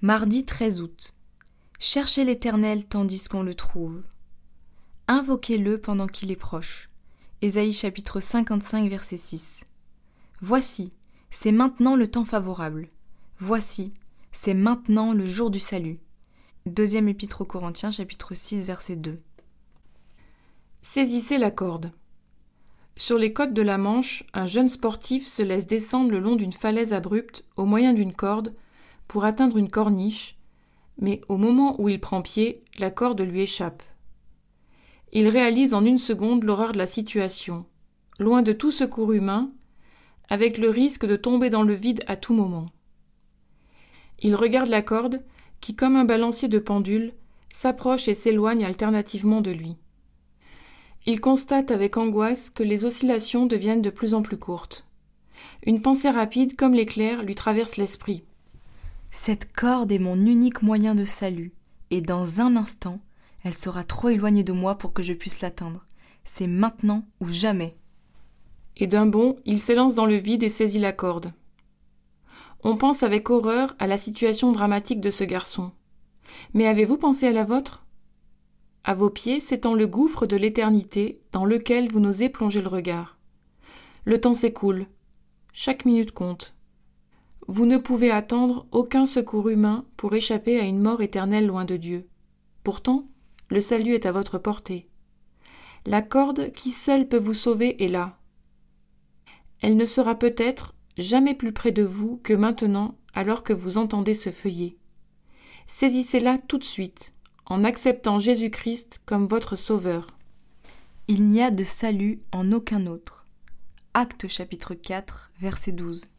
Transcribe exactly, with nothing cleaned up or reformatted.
Mardi treize août. Cherchez l'Éternel tandis qu'on le trouve. Invoquez-le pendant qu'il est proche. Ésaïe chapitre cinquante-cinq verset six. Voici, c'est maintenant le temps favorable. Voici, c'est maintenant le jour du salut. Deuxième épître aux Corinthiens chapitre six verset deux. Saisissez la corde. Sur les côtes de la Manche, un jeune sportif se laisse descendre le long d'une falaise abrupte au moyen d'une corde pour atteindre une corniche, mais au moment où il prend pied, la corde lui échappe. Il réalise en une seconde l'horreur de la situation, loin de tout secours humain, avec le risque de tomber dans le vide à tout moment. Il regarde la corde qui, comme un balancier de pendule, s'approche et s'éloigne alternativement de lui. Il constate avec angoisse que les oscillations deviennent de plus en plus courtes. Une pensée rapide comme l'éclair lui traverse l'esprit. Cette corde est mon unique moyen de salut, et dans un instant, elle sera trop éloignée de moi pour que je puisse l'atteindre. C'est maintenant ou jamais. Et d'un bond, il s'élance dans le vide et saisit la corde. On pense avec horreur à la situation dramatique de ce garçon. Mais avez-vous pensé à la vôtre ? À vos pieds s'étend le gouffre de l'éternité dans lequel vous n'osez plonger le regard. Le temps s'écoule. Chaque minute compte. Vous ne pouvez attendre aucun secours humain pour échapper à une mort éternelle loin de Dieu. Pourtant, le salut est à votre portée. La corde qui seule peut vous sauver est là. Elle ne sera peut-être jamais plus près de vous que maintenant alors que vous entendez ce feuillet. Saisissez-la tout de suite, en acceptant Jésus-Christ comme votre sauveur. Il n'y a de salut en aucun autre. Actes chapitre quatre, verset douze.